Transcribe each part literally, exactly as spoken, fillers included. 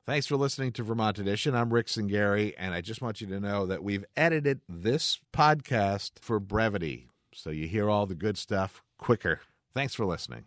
Thanks for listening to Vermont Edition. I'm Rick Singari, and I just want you to know that we've edited this podcast for brevity, so you hear all the good stuff quicker. Thanks for listening.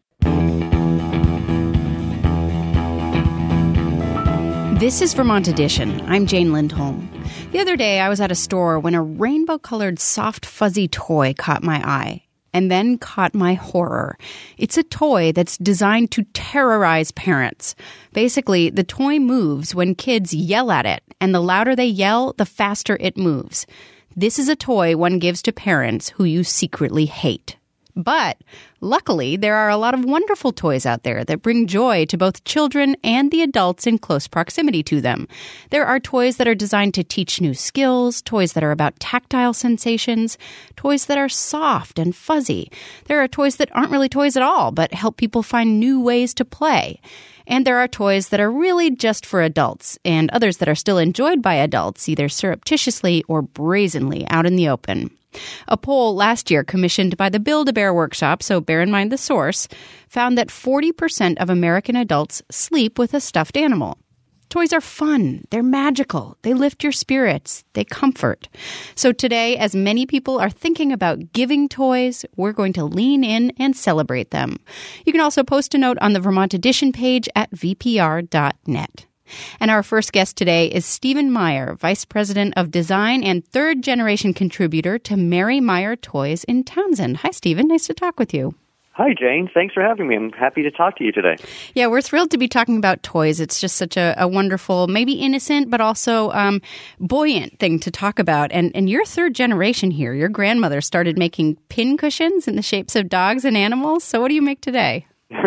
This is Vermont Edition. I'm Jane Lindholm. The other day, I was at a store when a rainbow-colored soft, fuzzy toy caught my eye. And then caught my horror. It's a toy that's designed to terrorize parents. Basically, the toy moves when kids yell at it, and the louder they yell, the faster it moves. This is a toy one gives to parents who you secretly hate. But luckily, there are a lot of wonderful toys out there that bring joy to both children and the adults in close proximity to them. There are toys that are designed to teach new skills, toys that are about tactile sensations, toys that are soft and fuzzy. There are toys that aren't really toys at all, but help people find new ways to play. And there are toys that are really just for adults, and others that are still enjoyed by adults, either surreptitiously or brazenly out in the open. A poll last year commissioned by the Build-A-Bear Workshop, so bear in mind the source, found that forty percent of American adults sleep with a stuffed animal. Toys are fun. They're magical. They lift your spirits. They comfort. So today, as many people are thinking about giving toys, we're going to lean in and celebrate them. You can also post a note on the Vermont Edition page at v p r dot net. And our first guest today is Stephen Meyer, Vice President of Design and third-generation contributor to Mary Meyer Toys in Townsend. Hi, Stephen. Nice to talk with you. Hi, Jane. Thanks for having me. I'm happy to talk to you today. Yeah, we're thrilled to be talking about toys. It's just such a, a wonderful, maybe innocent, but also um, buoyant thing to talk about. And, and you're third generation here. Your grandmother started making pin cushions in the shapes of dogs and animals. So what do you make today?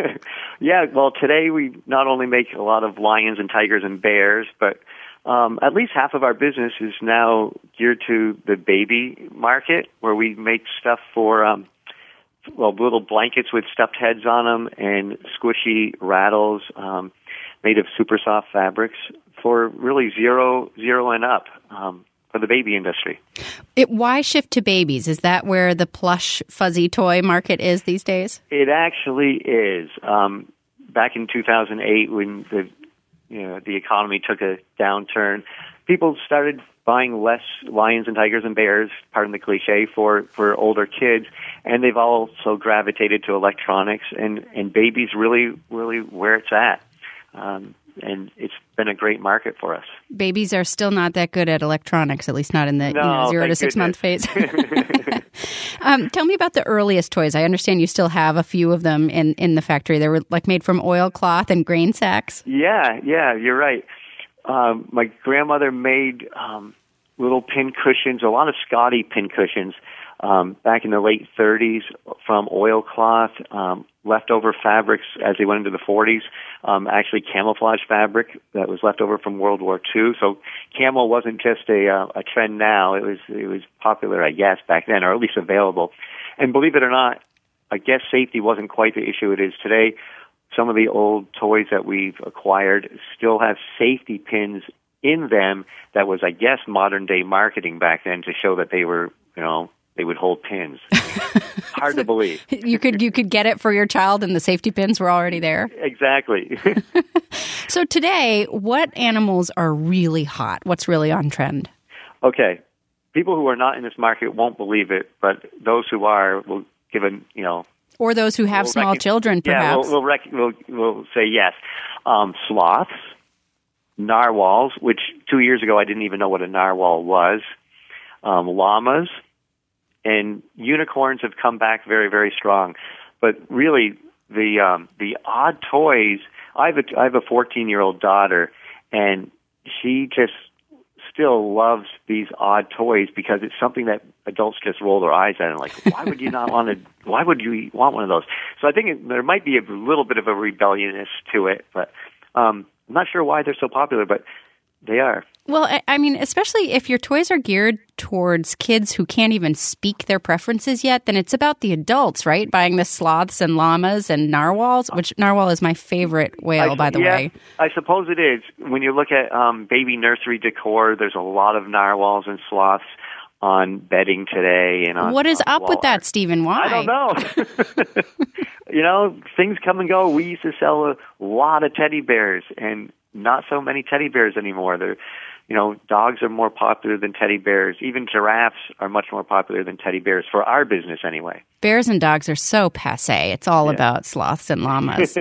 Yeah, well, today we not only make a lot of lions and tigers and bears, but um, at least half of our business is now geared to the baby market, where we make stuff for, um, well, little blankets with stuffed heads on them and squishy rattles um, made of super soft fabrics for really zero, zero and up. Um, for the baby industry. It, why shift to babies? Is that where the plush, fuzzy toy market is these days? It actually is. Um, back in two thousand eight, when the you know the economy took a downturn, people started buying less lions and tigers and bears, pardon the cliche, for, for older kids, and they've also gravitated to electronics, and, and babies really, really where it's at. Um, and it's been a great market for us. Babies are still not that good at electronics, at least not in the no, you know, zero to six goodness. month phase. um, tell me about the earliest toys. I understand you still have a few of them in, in the factory. They were like made from oilcloth and grain sacks. Yeah, yeah, you're right. Um, my grandmother made um, little pin cushions, a lot of Scotty pin cushions, um, back in the late thirties from oilcloth, um, leftover fabrics as they went into the forties, um, actually camouflage fabric that was left over from World War Two. So camel wasn't just a uh, a trend now; it was it was popular, I guess, back then, or at least available. And believe it or not, I guess safety wasn't quite the issue it is today. Some of the old toys that we've acquired still have safety pins in them. That was, I guess, modern day marketing back then to show that they were, you know, they would hold pins. Hard to believe. You could you could get it for your child and the safety pins were already there? Exactly. So today, what animals are really hot? What's really on trend? Okay. People who are not in this market won't believe it, but those who are will give a, you know... Or those who have we'll small rec- children, perhaps. Yeah, we'll, we'll, rec- we'll, we'll say yes. Um, sloths, narwhals, which two years ago I didn't even know what a narwhal was, um, llamas, and unicorns have come back very, very strong. But really, the um, the odd toys, I have a, I have a fourteen-year-old daughter, and she just still loves these odd toys because it's something that adults just roll their eyes at and like, why would you not want to, why would you want one of those? So I think it, there might be a little bit of a rebelliousness to it, but um, I'm not sure why they're so popular, but they are. Well, I mean, especially if your toys are geared towards kids who can't even speak their preferences yet, then it's about the adults, right? Buying the sloths and llamas and narwhals, which narwhal is my favorite whale, I, by the yeah, way. I suppose it is. When you look at um, baby nursery decor, there's a lot of narwhals and sloths on bedding today. And on, What is on up with that, Stephen? Why? I don't know. You know, things come and go. We used to sell a lot of teddy bears, and not so many teddy bears anymore. They're, you know, dogs are more popular than teddy bears. Even giraffes are much more popular than teddy bears for our business anyway. Bears and dogs are so passé. It's all yeah. about sloths and llamas.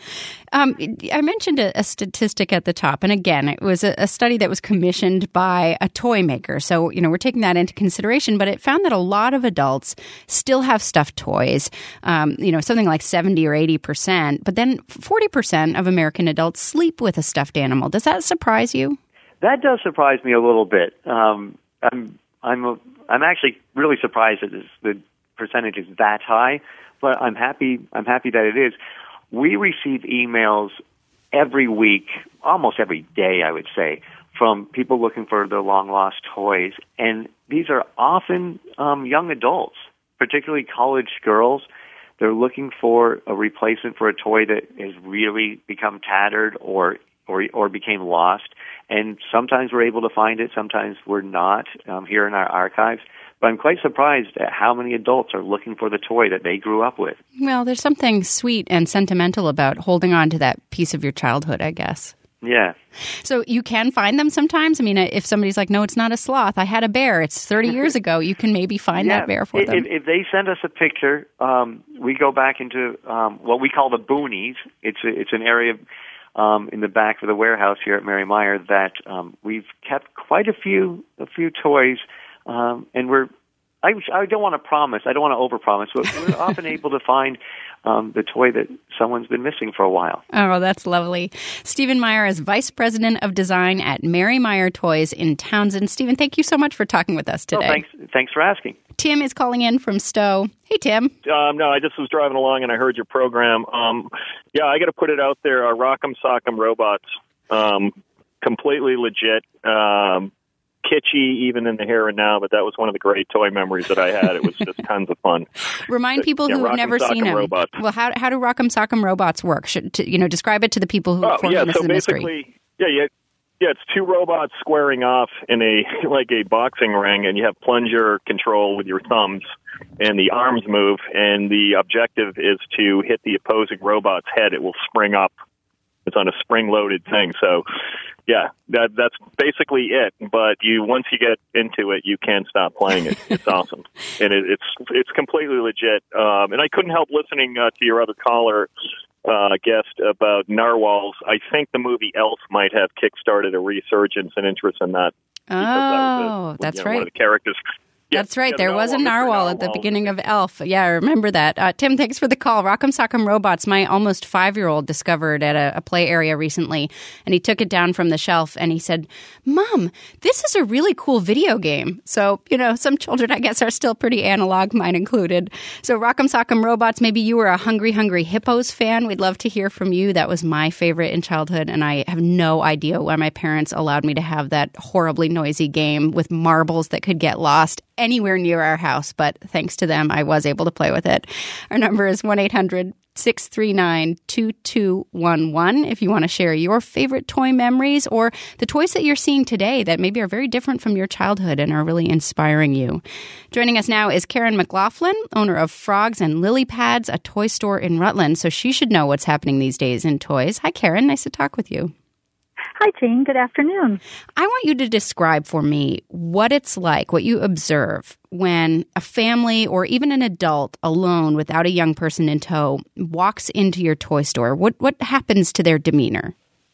um, I mentioned a, a statistic at the top. And again, it was a, a study that was commissioned by a toy maker. So, you know, we're taking that into consideration. But it found that a lot of adults still have stuffed toys, um, you know, something like seventy or eighty percent. But then forty percent of American adults sleep with a stuffed animal. Does that surprise you? That does surprise me a little bit. Um, I'm I'm a, I'm actually really surprised that this, the percentage is that high, but I'm happy I'm happy that it is. We receive emails every week, almost every day, I would say, from people looking for their long lost toys, and these are often um, young adults, particularly college girls. They're looking for a replacement for a toy that has really become tattered or or or became lost. And sometimes we're able to find it, sometimes we're not um, here in our archives. But I'm quite surprised at how many adults are looking for the toy that they grew up with. Well, there's something sweet and sentimental about holding on to that piece of your childhood, I guess. Yeah. So you can find them sometimes? I mean, if somebody's like, no, it's not a sloth, I had a bear, it's thirty years ago, you can maybe find yeah. that bear for if, them. If they send us a picture, um, we go back into um, what we call the boonies. It's a, it's an area Um, in the back of the warehouse here at Mary Meyer that um, we've kept quite a few a few toys, um, and we're I, I don't want to promise, I don't want to overpromise, but we're often able to find um, the toy that someone's been missing for a while. Oh, that's lovely. Stephen Meyer is Vice President of Design at Mary Meyer Toys in Townsend. Stephen, thank you so much for talking with us today. Oh, thanks, thanks for asking. Tim is calling in from Stowe. Hey, Tim. Um, no, I just was driving along and I heard your program. Um, yeah, I got to put it out there. Uh, Rock'em Sock'em Robots, um, completely legit, um, kitschy even in the here and now, but that was one of the great toy memories that I had. It was just tons of fun. Remind people yeah, who have never seen them. Robots. Well, how how do Rock'em Sock'em Robots work? Should to, you know, describe it to the people who oh, for yeah, whom this so is a mystery. basically, yeah, yeah. Yeah, it's two robots squaring off in a like a boxing ring, and you have plunger control with your thumbs, and the arms move, and the objective is to hit the opposing robot's head. It will spring up. It's on a spring-loaded thing. So, yeah, that that's basically it. But you once you get into it, you can't stop playing it. It's awesome, and it, it's it's completely legit. Um, and I couldn't help listening uh, to your other caller. Uh, guest about narwhals. I think the movie Elf might have kickstarted a resurgence and interest in that. Oh, that was a, that's you know, right. One of the characters. That's yeah, right. yeah, there narwhal, was a narwhal, narwhal at the beginning of Elf. Yeah, I remember that. Uh, Tim, thanks for the call. Rock'em Sock'em Robots, my almost five-year-old discovered at a, a play area recently, and he took it down from the shelf, and he said, Mom, this is a really cool video game. So, you know, some children, I guess, are still pretty analog, mine included. So Rock'em Sock'em Robots, maybe you were a Hungry Hungry Hippos fan. We'd love to hear from you. That was my favorite in childhood, and I have no idea why my parents allowed me to have that horribly noisy game with marbles that could get lost anywhere near our house, but thanks to them, I was able to play with it. Our number is one eight hundred six three nine two two one one if you want to share your favorite toy memories or the toys that you're seeing today that maybe are very different from your childhood and are really inspiring you. Joining us now is Karen McLaughlin, owner of Frogs and Lily Pads, a toy store in Rutland, so she should know what's happening these days in toys. Hi, Karen. Nice to talk with you. Hi, Jane. Good afternoon. I want you to describe for me what it's like, what you observe when a family or even an adult alone without a young person in tow walks into your toy store. What what happens to their demeanor?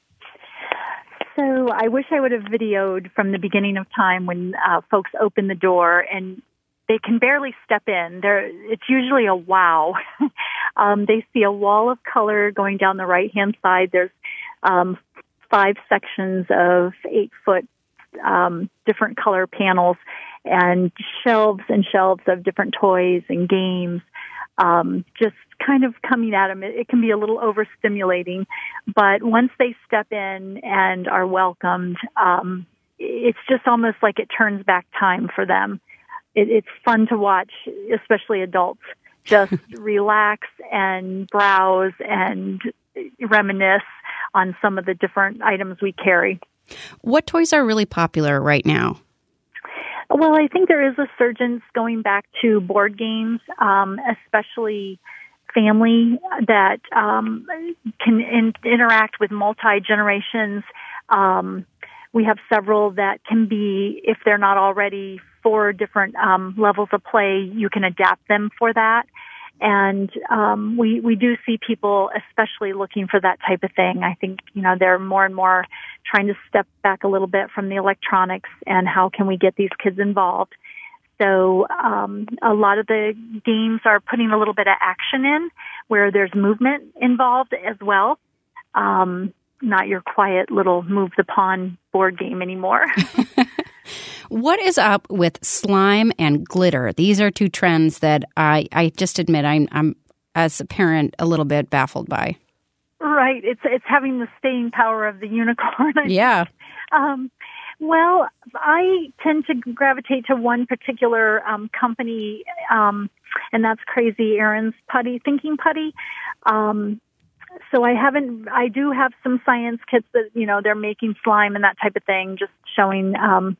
So I wish I would have videoed from the beginning of time when uh, folks open the door and they can barely step in. They're, it's usually a wow. um, they see a wall of color going down the right-hand side. There's um, five sections of eight-foot um, different color panels and shelves and shelves of different toys and games, um, just kind of coming at them. It, it can be a little overstimulating, but once they step in and are welcomed, um, it's just almost like it turns back time for them. It, it's fun to watch, especially adults, just relax and browse and reminisce on some of the different items we carry. What toys are really popular right now? Well, I think there is a surge going back to board games, um, especially family that um, can in, interact with multi-generations. Um, we have several that can be, if they're not already four different um, levels of play, you can adapt them for that. And um, we we do see people especially looking for that type of thing. I think, you know, they're more and more trying to step back a little bit from the electronics and how can we get these kids involved. So um, a lot of the games are putting a little bit of action in where there's movement involved as well. Um, not your quiet little move the pawn board game anymore. What is up with slime and glitter? These are two trends that I, I just admit I'm, I'm, as a parent, a little bit baffled by. Right. It's it's having the staying power of the unicorn. Yeah. Um, well, I tend to gravitate to one particular um, company, um, and that's Crazy Erin's Putty, Thinking Putty. Um, so I haven't, I do have some science kits that, you know, they're making slime and that type of thing, just showing um,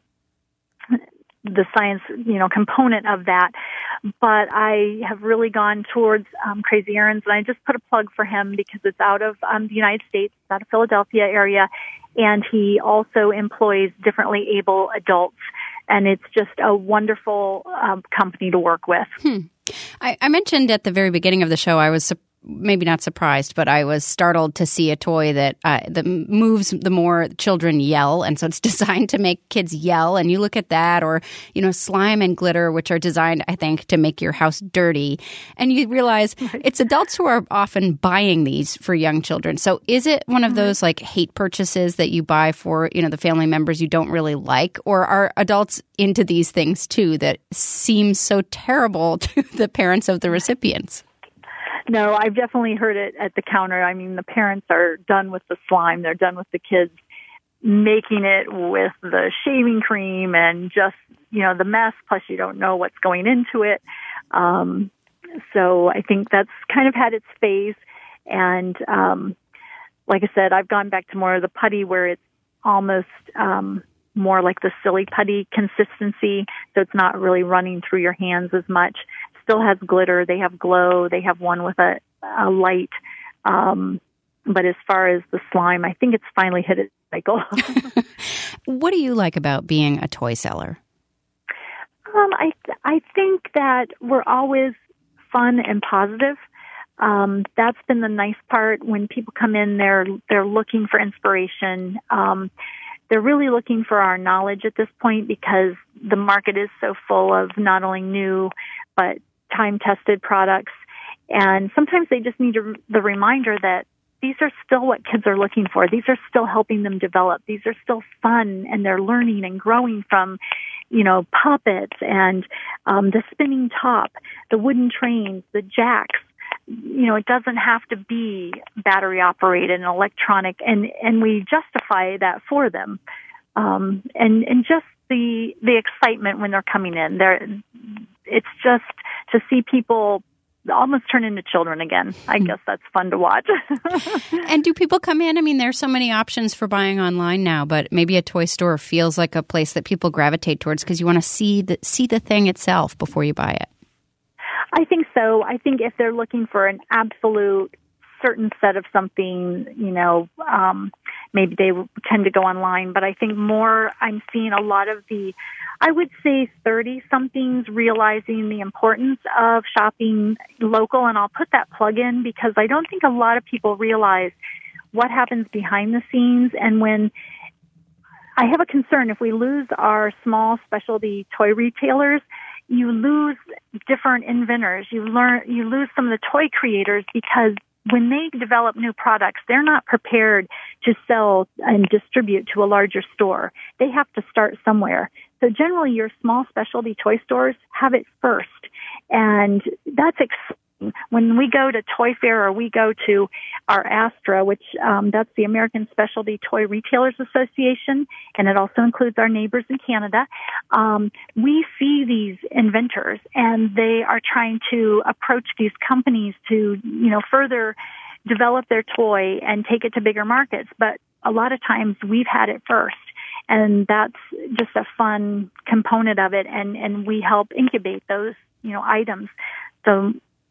the science, you know, component of that. But I have really gone towards um, Crazy Erin's, and I just put a plug for him because it's out of um, the United States, out of Philadelphia area, and he also employs differently able adults, and it's just a wonderful um, company to work with. Hmm. I, I mentioned at the very beginning of the show, I was su- maybe not surprised, but I was startled to see a toy that uh, that moves the more children yell, and so it's designed to make kids yell. And you look at that, or you know, slime and glitter, which are designed, I think, to make your house dirty, and you realize it's adults who are often buying these for young children. So is it one of those like hate purchases that you buy for, you know, the family members you don't really like, or are adults into these things too that seem so terrible to the parents of the recipients? No, I've definitely heard it at the counter. I mean, the parents are done with the slime. They're done with the kids making it with the shaving cream and just, you know, the mess, plus you don't know what's going into it. Um, so I think that's kind of had its phase. And um, like I said, I've gone back to more of the putty where it's almost um, more like the silly putty consistency, so it's not really running through your hands as much. Still has glitter. They have glow. They have one with a, a light. Um, but as far as the slime, I think it's finally hit its cycle. What do you like about being a toy seller? Um, I I think that we're always fun and positive. Um, that's been the nice part. When people come in, they're they're looking for inspiration. Um, they're really looking for our knowledge at this point because the market is so full of not only new but time-tested products. And sometimes they just need a, the reminder that these are still what kids are looking for. These are still helping them develop. These are still fun, and they're learning and growing from, you know, puppets and um, the spinning top, the wooden trains, the jacks. You know, it doesn't have to be battery operated and electronic, and, and we justify that for them. Um, and, and just the, the excitement when they're coming in. They're, it's just to see people almost turn into children again. I guess that's fun to watch. And do people come in? I mean, there's so many options for buying online now, but maybe a toy store feels like a place that people gravitate towards because you want to see the, see the thing itself before you buy it. I think so. I think if they're looking for an absolute certain set of something, you know, um, maybe they tend to go online. But I think more I'm seeing a lot of the, I would say thirty-somethings realizing the importance of shopping local. And I'll put that plug in because I don't think a lot of people realize what happens behind the scenes. And when I have a concern, if we lose our small specialty toy retailers, you lose different inventors. You learn, you lose some of the toy creators because when they develop new products, they're not prepared to sell and distribute to a larger store. They have to start somewhere. So generally, your small specialty toy stores have it first. And that's exciting. When we go to Toy Fair or we go to our ASTRA, which um, that's the American Specialty Toy Retailers Association, and it also includes our neighbors in Canada, um, we see these inventors, and they are trying to approach these companies to, you know, further develop their toy and take it to bigger markets. But a lot of times we've had it first. And that's just a fun component of it, and, and we help incubate those, you know, items. So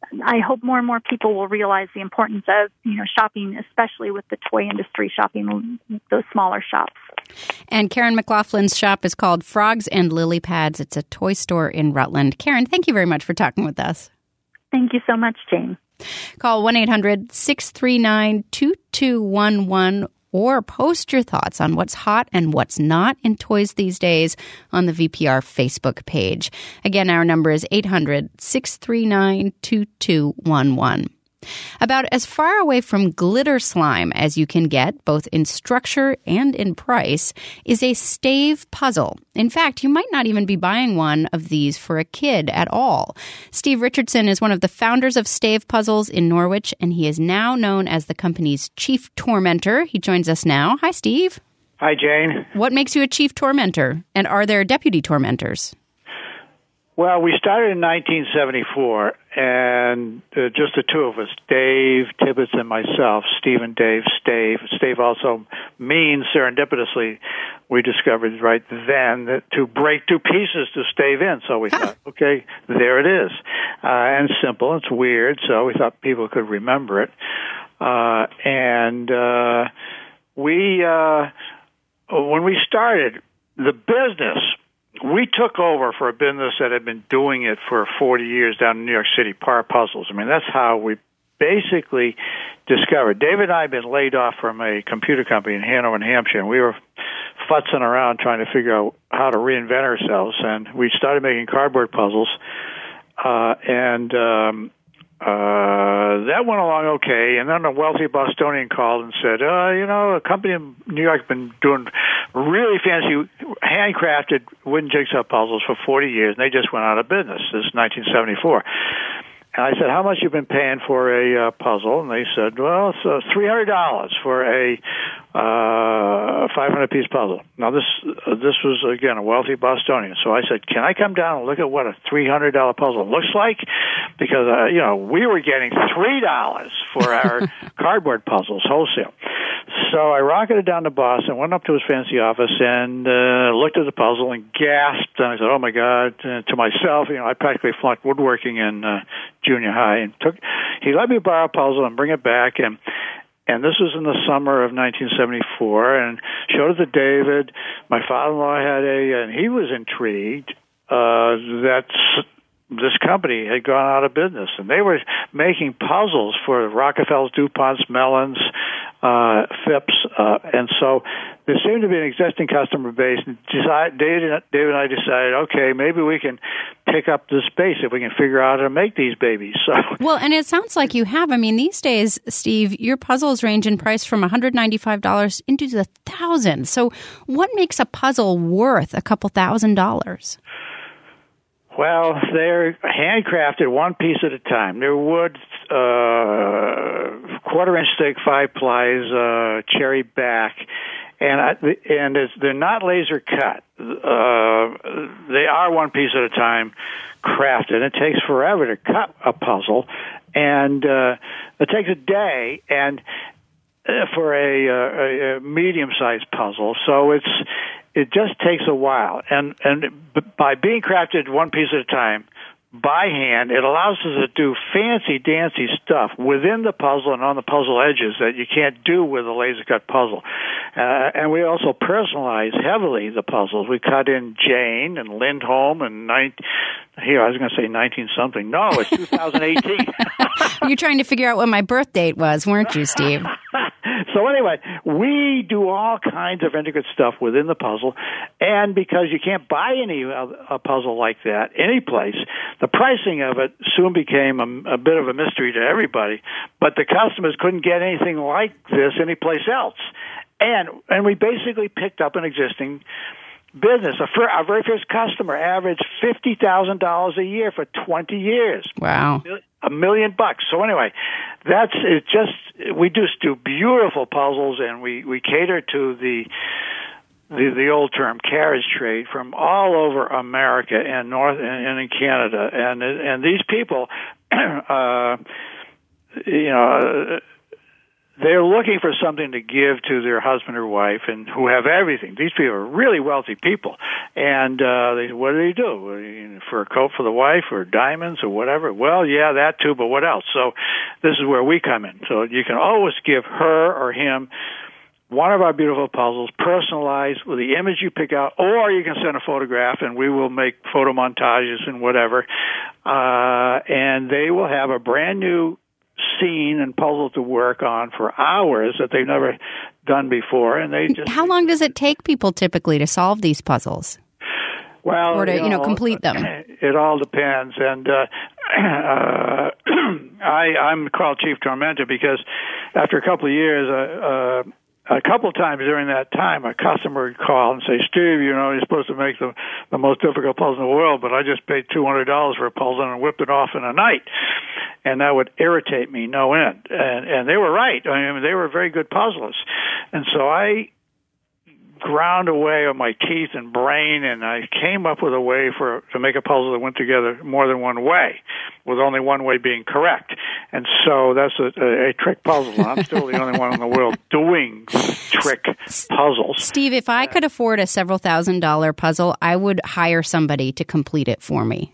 I hope more and more people will realize the importance of, you know, shopping, especially with the toy industry, shopping those smaller shops. And Karen McLaughlin's shop is called Frogs and Lily Pads. It's a toy store in Rutland. Karen, thank you very much for talking with us. Thank you so much, Jane. Call one eight hundred six three nine two two one one or post your thoughts on what's hot and what's not in toys these days on the V P R Facebook page. Again, our number is eight hundred six three nine two two one one. About as far away from glitter slime as you can get, both in structure and in price, is a stave puzzle. In fact, you might not even be buying one of these for a kid at all. Steve Richardson is one of the founders of Stave Puzzles in Norwich, and he is now known as the company's chief tormentor. He joins us now. Hi, Steve. Hi, Jane. What makes you a chief tormentor? And are there deputy tormentors? Well, we started in nineteen seventy-four, and uh, just the two of us, Dave Tibbetts and myself, Steve and Dave Stave. Stave also means, serendipitously, we discovered right then that to break two pieces to stave in. So we thought, okay, there it is. Uh, and simple, it's weird, so we thought people could remember it. Uh, and uh, we, uh, when we started the business, we took over for a business that had been doing it for forty years down in New York City, Par Puzzles. I mean, that's how we basically discovered. David and I had been laid off from a computer company in Hanover, New Hampshire, and we were futzing around trying to figure out how to reinvent ourselves. And we started making cardboard puzzles, uh, and um, uh, that went along okay. And then a wealthy Bostonian called and said, uh, you know, a company in New York has been doing really fancy handcrafted wooden jigsaw puzzles for forty years, and they just went out of business. This is nineteen seventy-four. And I said, how much you been paying for a uh, puzzle? And they said, well, it's uh, three hundred dollars for a uh, five hundred piece puzzle. Now, this uh, this was, again, a wealthy Bostonian. So I said, can I come down and look at what a three hundred dollars puzzle looks like? Because, uh, you know, we were getting three dollars for our cardboard puzzles wholesale. So I rocketed down to Boston, went up to his fancy office, and uh, looked at the puzzle and gasped. And I said, oh, my God, uh, to myself, you know, I practically flunked woodworking in uh, junior high. And took. He let me borrow a puzzle and bring it back. And and this was in the summer of nineteen seventy-four. And showed it to David. My father-in-law had a, and he was intrigued uh, that this company had gone out of business. And they were making puzzles for Rockefellers, DuPonts, Mellons, uh, Phipps, uh, and so there seemed to be an existing customer base. And decide, David, David and I decided, okay, maybe we can pick up the space if we can figure out how to make these babies. So, well, and it sounds like you have. I mean, these days, Steve, your puzzles range in price from one hundred ninety-five dollars into the thousands. So what makes a puzzle worth a couple thousand dollars? Well, they're handcrafted one piece at a time. They're wood, uh, quarter-inch thick, five plies, uh, cherry back, and I, and it's, they're not laser cut. Uh, they are one piece at a time crafted. It takes forever to cut a puzzle, and uh, it takes a day and uh, for a, uh, a medium-sized puzzle. So it's it just takes a while, and and by being crafted one piece at a time by hand, it allows us to do fancy dancy stuff within the puzzle and on the puzzle edges that you can't do with a laser cut puzzle. Uh, and we also personalize heavily the puzzles. We cut in Jane and Lindholm and nine, here I was going to say nineteen something. No, it's two thousand eighteen. You're trying to figure out what my birth date was, weren't you, Steve? So anyway, we do all kinds of intricate stuff within the puzzle, and because you can't buy any a puzzle like that any place, the pricing of it soon became a, a bit of a mystery to everybody. But the customers couldn't get anything like this anyplace else, and and we basically picked up an existing business. Our very first customer averaged fifty thousand dollars a year for twenty years. Wow. A million bucks. So anyway, that's it. Just we just do beautiful puzzles, and we, we cater to the, the the old term carriage trade from all over America and North and, and in Canada, and and these people, uh, you know. they're looking for something to give to their husband or wife, and who have everything. These people are really wealthy people, and uh, they, what do they do? For a coat for the wife, or diamonds, or whatever? Well, yeah, that too, but what else? So this is where we come in. So you can always give her or him one of our beautiful puzzles, personalized with the image you pick out, or you can send a photograph, and we will make photo montages and whatever, uh, and they will have a brand new scene and puzzle to work on for hours that they've never done before. And they just How long does it take people typically to solve these puzzles? Well, or to, you know, all, complete them? It all depends. And uh, uh, I, I'm called Chief Tormentor because after a couple of years, uh, uh, a couple of times during that time, a customer would call and say, Steve, you know, you're supposed to make the, the most difficult puzzle in the world, but I just paid two hundred dollars for a puzzle and whipped it off in a night. And that would irritate me no end. And, and they were right. I mean, they were very good puzzlers. And so I ground away on my teeth and brain, and I came up with a way for to make a puzzle that went together more than one way, with only one way being correct. And so that's a, a, a trick puzzle. I'm still the only one in the world doing trick puzzles. Steve, if I could afford a several thousand dollar puzzle, I would hire somebody to complete it for me.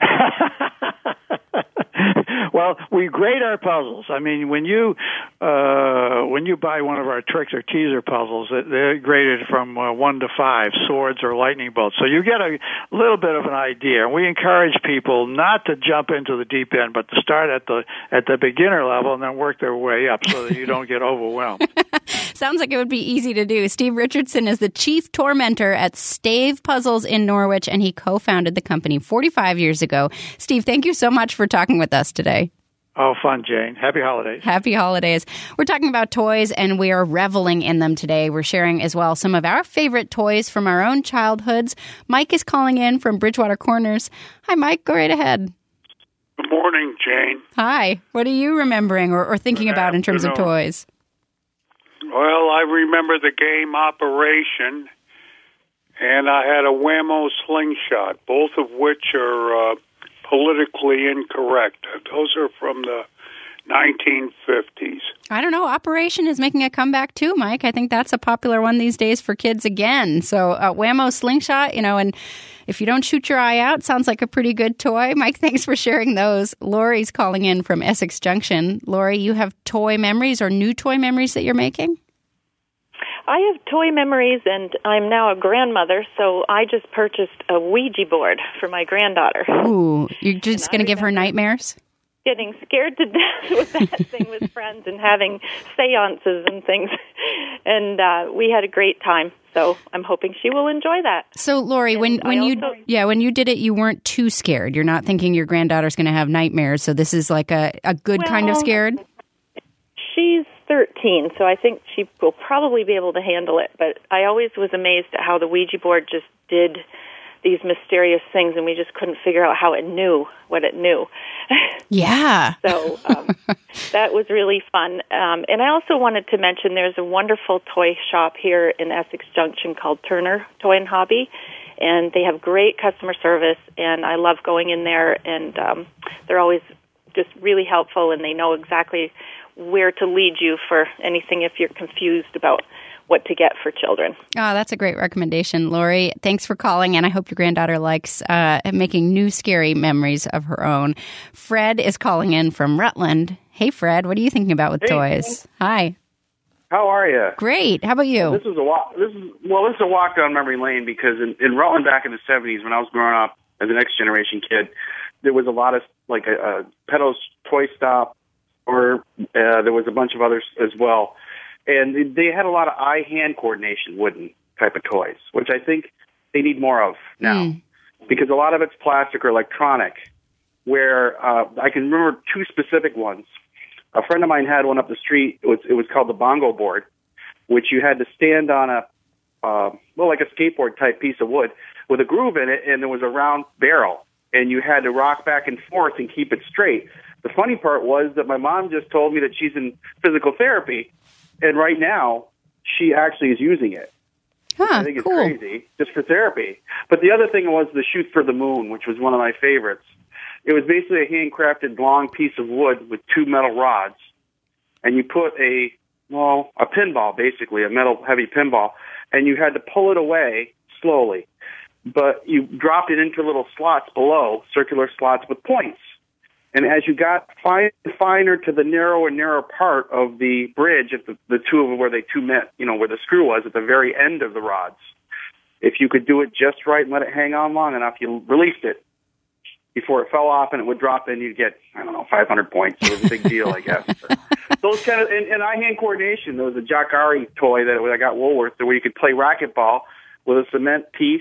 Well, we grade our puzzles. I mean, when you uh, when you buy one of our tricks or teaser puzzles, they're graded from uh, one to five, swords or lightning bolts. So you get a little bit of an idea. And we encourage people not to jump into the deep end, but to start at the at the beginner level and then work their way up so that you don't get overwhelmed. Sounds like it would be easy to do. Steve Richardson is the chief tormentor at Stave Puzzles in Norwich, and he co-founded the company forty-five years ago. Steve, thank you so much for talking with us today. Oh, fun, Jane. Happy holidays. Happy holidays. We're talking about toys, and we are reveling in them today. We're sharing as well some of our favorite toys from our own childhoods. Mike is calling in from Bridgewater Corners. Hi, Mike. Go right ahead. Good morning, Jane. Hi. What are you remembering or, or thinking Good about in terms of toys? Well, I remember the game Operation, and I had a Whammo slingshot, both of which are uh, politically incorrect. Those are from the nineteen fifties. I don't know. Operation is making a comeback too, Mike. I think that's a popular one these days for kids again. So uh, Whammo slingshot, you know, and if you don't shoot your eye out, sounds like a pretty good toy. Mike, thanks for sharing those. Lori's calling in from Essex Junction. Lori, you have toy memories or new toy memories that you're making? I have toy memories, and I'm now a grandmother, so I just purchased a Ouija board for my granddaughter. Ooh, you're just going to give her nightmares? Getting scared to death with that thing with friends and having seances and things. And uh, we had a great time, so I'm hoping she will enjoy that. So, Lori, when, when I you also, yeah when you did it, you weren't too scared. You're not thinking your granddaughter's going to have nightmares, so this is like a, a good well, kind of scared? She's thirteen, so I think she will probably be able to handle it. But I always was amazed at how the Ouija board just did these mysterious things, and we just couldn't figure out how it knew what it knew. Yeah. So um, that was really fun. Um, and I also wanted to mention there's a wonderful toy shop here in Essex Junction called Turner Toy and Hobby, and they have great customer service, and I love going in there, and um, they're always just really helpful, and they know exactly where to lead you for anything if you're confused about what to get for children. Oh, that's a great recommendation, Lori. Thanks for calling, and I hope your granddaughter likes uh, making new scary memories of her own. Fred is calling in from Rutland. Hey, Fred, what are you thinking about with hey, toys? Hi. How are you? Great. How about you? This is a walk. This is well. This is a walk down memory lane because in, in Rutland back in the seventies, when I was growing up as a next generation kid, there was a lot of like a, a Pedos Toy Stop, or uh, there was a bunch of others as well. And they had a lot of eye-hand coordination, wooden type of toys, which I think they need more of now. Mm. Because a lot of it's plastic or electronic, where uh, I can remember two specific ones. A friend of mine had one up the street. It was, it was called the bongo board, which you had to stand on a, uh, well, like a skateboard-type piece of wood with a groove in it, and there was a round barrel. And you had to rock back and forth and keep it straight. The funny part was that my mom just told me that she's in physical therapy, and right now, she actually is using it. Huh, I think it's cool. crazy, just for therapy. But the other thing was the Shoot for the Moon, which was one of my favorites. It was basically a handcrafted long piece of wood with two metal rods, and you put a well, a pinball, basically, a metal heavy pinball, and you had to pull it away slowly. But you dropped it into little slots below, circular slots with points. And as you got fine, finer to the narrower and narrower part of the bridge, if the, the two of them where they two met, you know, where the screw was at the very end of the rods, if you could do it just right and let it hang on long enough, you released it before it fell off and it would drop in, you'd get, I don't know, five hundred points. It was a big deal, I guess. But those kind of, and, and eye-hand coordination, there was a Jacari toy that I got at Woolworth where you could play racquetball with a cement piece,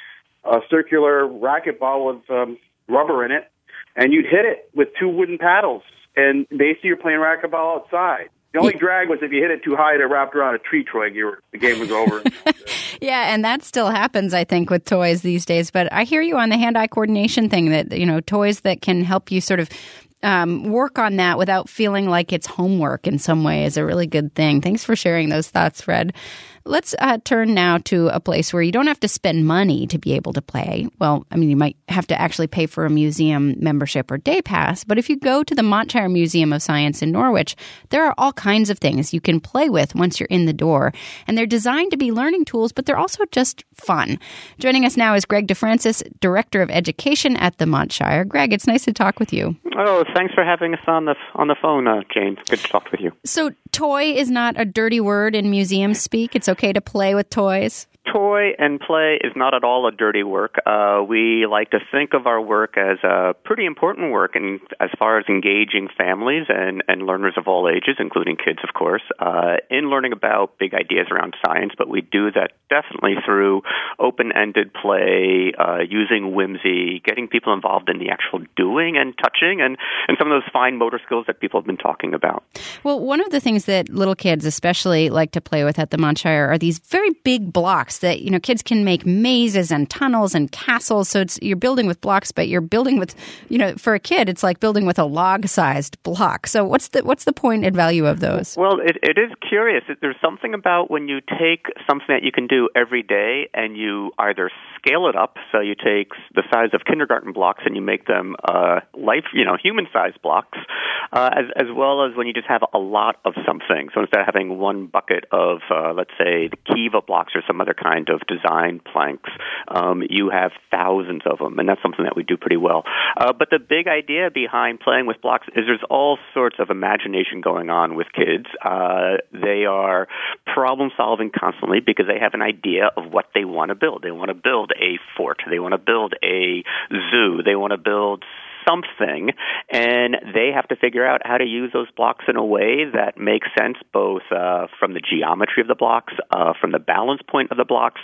a circular racquetball with um, rubber in it, and you'd hit it with two wooden paddles. And basically you're playing racquetball outside. The only drag was if you hit it too high, it wrapped around a tree twig, you were, the game was over. Yeah, and that still happens, I think, with toys these days. But I hear you on the hand-eye coordination thing, that, you know, toys that can help you sort of um, work on that without feeling like it's homework in some way is a really good thing. Thanks for sharing those thoughts, Fred. Let's uh, turn now to a place where you don't have to spend money to be able to play. Well, I mean, you might have to actually pay for a museum membership or day pass, but if you go to the Montshire Museum of Science in Norwich, there are all kinds of things you can play with once you're in the door. And they're designed to be learning tools, but they're also just fun. Joining us now is Greg DeFrancis, Director of Education at the Montshire. Greg, it's nice to talk with you. Oh, thanks for having us on the on the phone, uh, Jane. Good to talk with you. So toy is not a dirty word in museum speak. It's okay to play with toys? Toy and play is not at all a dirty work. Uh, we like to think of our work as a pretty important work, and as far as engaging families and, and learners of all ages, including kids, of course, uh, in learning about big ideas around science. But we do that definitely through open-ended play, uh, using whimsy, getting people involved in the actual doing and touching, and, and some of those fine motor skills that people have been talking about. Well, one of the things that little kids especially like to play with at the Montshire are these very big blocks that, you know, kids can make mazes and tunnels and castles. So it's, you're building with blocks, but you're building with, you know, for a kid, it's like building with a log-sized block. So what's the what's the point and value of those? Well, it, it is curious. There's something about when you take something that you can do every day and you either scale it up, so you take the size of kindergarten blocks and you make them uh, life, you know, human-sized blocks, uh, as, as well as when you just have a lot of something. So instead of having one bucket of, uh, let's say, the Kiva blocks or some other kind of design planks, um, you have thousands of them, and that's something that we do pretty well. Uh, but the big idea behind playing with blocks is there's all sorts of imagination going on with kids. Uh, they are problem-solving constantly because they have an idea of what they want to build. They want to build a fort. They want to build a zoo. They want to build something, and they have to figure out how to use those blocks in a way that makes sense both uh, from the geometry of the blocks, uh, from the balance point of the blocks.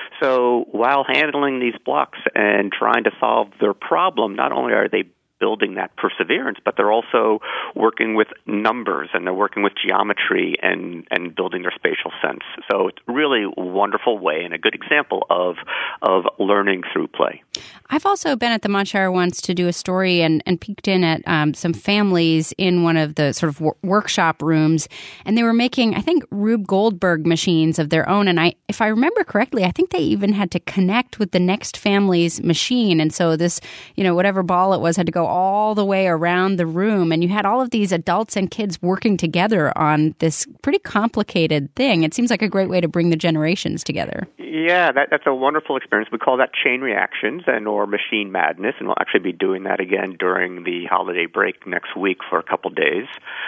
So while handling these blocks and trying to solve their problem, not only are they building that perseverance, but they're also working with numbers and they're working with geometry and, and building their spatial sense. So it's really a wonderful way and a good example of of learning through play. I've also been at the Montshire once to do a story and, and peeked in at um, some families in one of the sort of wor- workshop rooms, and they were making, I think, Rube Goldberg machines of their own. And I, if I remember correctly, I think they even had to connect with the next family's machine. And so this, you know, whatever ball it was had to go all the way around the room, and you had all of these adults and kids working together on this pretty complicated thing. It seems like a great way to bring the generations together. Yeah, that, that's a wonderful experience. We call that chain reactions and or machine madness, and we'll actually be doing that again during the holiday break next week for a couple days.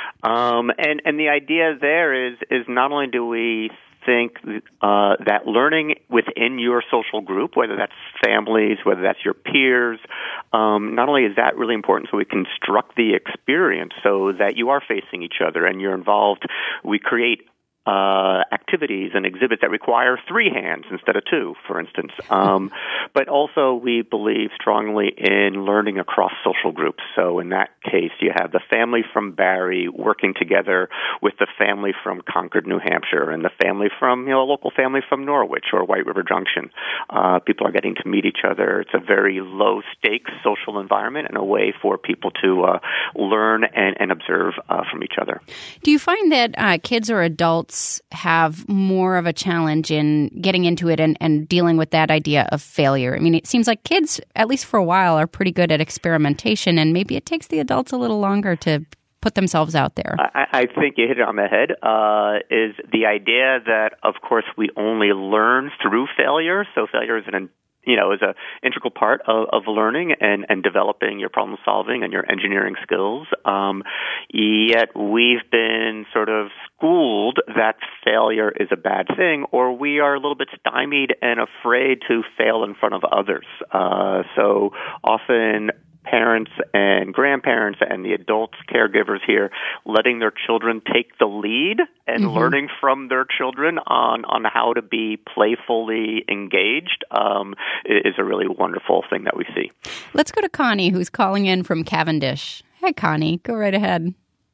Um, and, and the idea there is is not only do we think uh, that learning within your social group, whether that's families, whether that's your peers, um, not only is that really important so we construct the experience so that you are facing each other and you're involved, we create Uh, activities and exhibits that require three hands instead of two, for instance. Um, but also we believe strongly in learning across social groups. So in that case, you have the family from Barrie working together with the family from Concord, New Hampshire, and the family from, you know, a local family from Norwich or White River Junction. Uh, people are getting to meet each other. It's a very low-stakes social environment and a way for people to uh, learn and, and observe uh, from each other. Do you find that uh, kids or adults have more of a challenge in getting into it and, and dealing with that idea of failure? I mean, it seems like kids, at least for a while, are pretty good at experimentation, and maybe it takes the adults a little longer to put themselves out there? I, I think you hit it on the head, uh, is the idea that, of course, we only learn through failure. So failure is an you know, is a integral part of, of learning and, and developing your problem solving and your engineering skills. Um, yet we've been sort of schooled that failure is a bad thing, or we are a little bit stymied and afraid to fail in front of others. Uh, so often parents and grandparents and the adults, caregivers here, letting their children take the lead and mm-hmm. learning from their children on, on how to be playfully engaged um, is a really wonderful thing that we see. Let's go to Connie, who's calling in from Cavendish. Hey, Connie, go right ahead.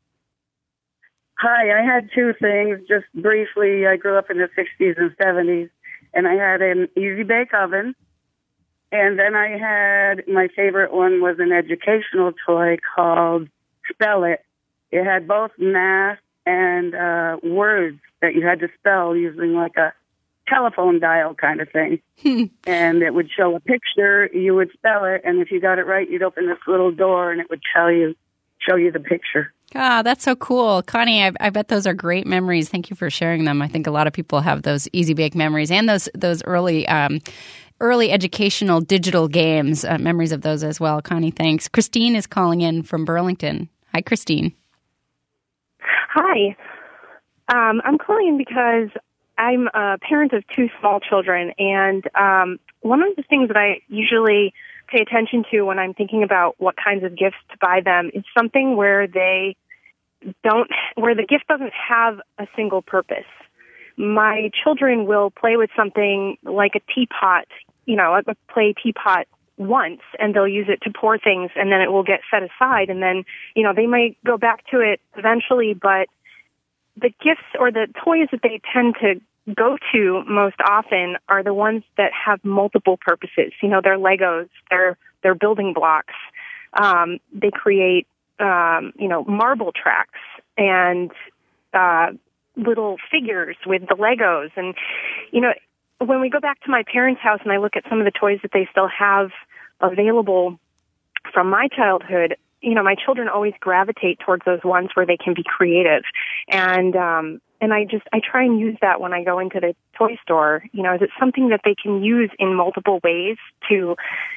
Hi, I had two things. Just briefly, I grew up in the sixties and seventies, and I had an Easy Bake Oven. And then I had, my favorite one was an educational toy called Spell It. It had both math and uh, words that you had to spell using like a telephone dial kind of thing. And it would show a picture, you would spell it, and if you got it right, you'd open this little door and it would tell you, show you the picture. Ah, that's so cool. Connie, I, I bet those are great memories. Thank you for sharing them. I think a lot of people have those Easy Bake memories and those those early um early educational digital games, uh, memories of those as well. Connie, thanks. Christine is calling in from Burlington. Hi, Christine. Hi. Um, I'm calling in because I'm a parent of two small children, and um, one of the things that I usually pay attention to when I'm thinking about what kinds of gifts to buy them is something where they don't, where the gift doesn't have a single purpose. My children will play with something like a teapot, you know, a play teapot once, and they'll use it to pour things, and then it will get set aside, and then, you know, they might go back to it eventually, but the gifts or the toys that they tend to go to most often are the ones that have multiple purposes. You know, they're Legos, they're, they're building blocks. Um, they create, um, you know, marble tracks and, uh, little figures with the Legos. And, you know, when we go back to my parents' house and I look at some of the toys that they still have available from my childhood, you know, my children always gravitate towards those ones where they can be creative. And, um, and I just, I try and use that when I go into the toy store. You know, is it something that they can use in multiple ways to,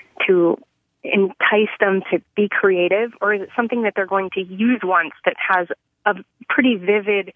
to entice them to be creative? Or is it something that they're going to use once that has a pretty vivid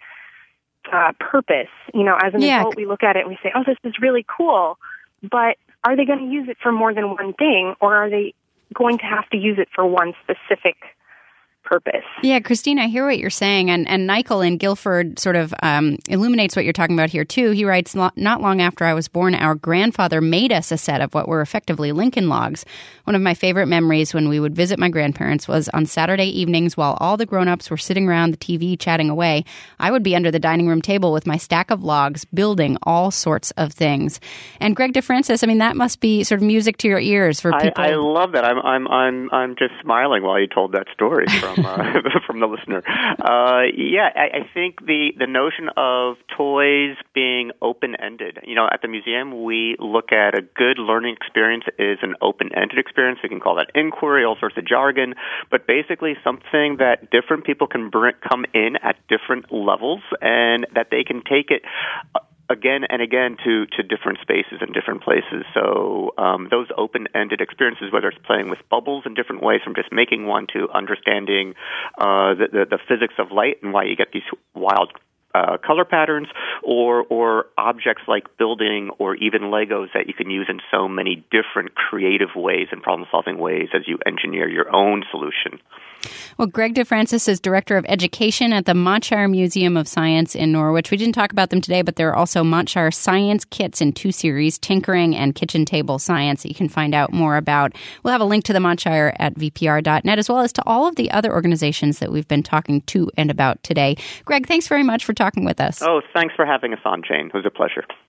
Uh, purpose? You know, as an yeah. adult, we look at it and we say, oh, this is really cool, but are they going to use it for more than one thing, or are they going to have to use it for one specific purpose? Yeah, Christine, I hear what you're saying, and, and Michael in Guilford sort of um, illuminates what you're talking about here, too. He writes, not long after I was born, our grandfather made us a set of what were effectively Lincoln Logs. One of my favorite memories when we would visit my grandparents was on Saturday evenings while all the grown-ups were sitting around the T V chatting away, I would be under the dining room table with my stack of logs building all sorts of things. And Greg DeFrancis, I mean, that must be sort of music to your ears for people. I, I love that. I'm I'm I'm I'm just smiling while you told that story from uh, from the listener. Uh, yeah, I, I think the the notion of toys being open-ended. You know, at the museum, we look at a good learning experience is an open-ended experience. We can call that inquiry, all sorts of jargon, but basically something that different people can bring, come in at different levels, and that they can take it again and again to, to different spaces and different places. So um, those open-ended experiences, whether it's playing with bubbles in different ways, from just making one to understanding uh, the, the, the physics of light and why you get these wild Uh, color patterns, or or objects like building or even Legos that you can use in so many different creative ways and problem-solving ways as you engineer your own solution. Well, Greg DeFrancis is Director of Education at the Montshire Museum of Science in Norwich. We didn't talk about them today, but there are also Montshire Science Kits in two series, Tinkering and Kitchen Table Science, that you can find out more about. We'll have a link to the Montshire at v p r dot net, as well as to all of the other organizations that we've been talking to and about today. Greg, thanks very much for talking with us. Oh, thanks for having us on, Jane. It was a pleasure.